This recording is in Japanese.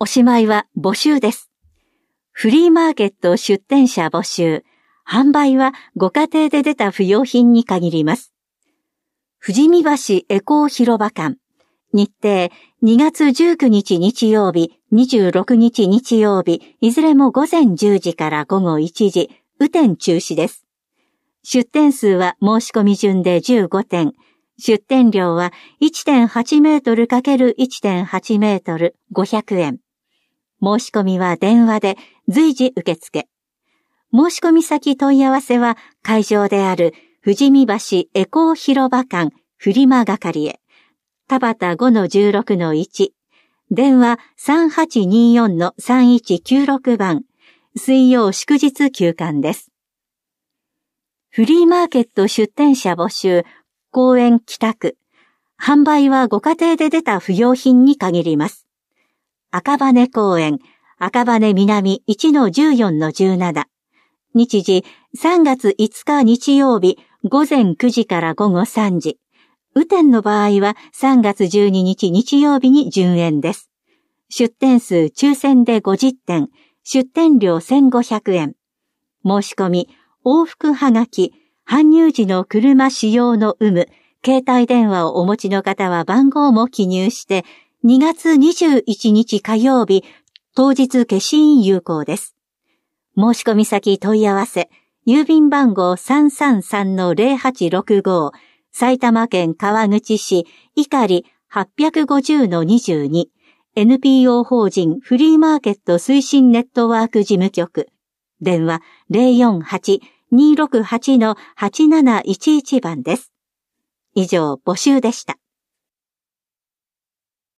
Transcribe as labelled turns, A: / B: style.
A: おしまいは募集です。フリーマーケット出店者募集。販売はご家庭で出た不要品に限ります。富士見橋エコー広場館。日程2月19日日曜日、26日日曜日、いずれも午前10時から午後1時、雨天中止です。出店数は申し込み順で15点。出店料は 1.8 メートル ×1.8 メートル500円。申し込みは電話で随時受付。申し込み先問い合わせは会場である富士見橋エコー広場館フリマ係へ。田端 5-16-1。電話 3824-3196 番。水曜祝日休館です。フリーマーケット出店者募集。公園北区。販売はご家庭で出た不要品に限ります。赤羽公園、赤羽南 1-14-17。日時3月5日日曜日午前9時から午後3時。雨天の場合は3月12日日曜日に順延です。出店数抽選で50点、出店料1500円。申し込み、往復はがき、搬入時の車使用の有無、携帯電話をお持ちの方は番号も記入して、2月21日火曜日、当日消印有効です。申し込み先問い合わせ、郵便番号 333-0865、埼玉県川口市、いかり 850-22、NPO 法人フリーマーケット推進ネットワーク事務局、電話 048-268-8711 番です。以上、募集でした。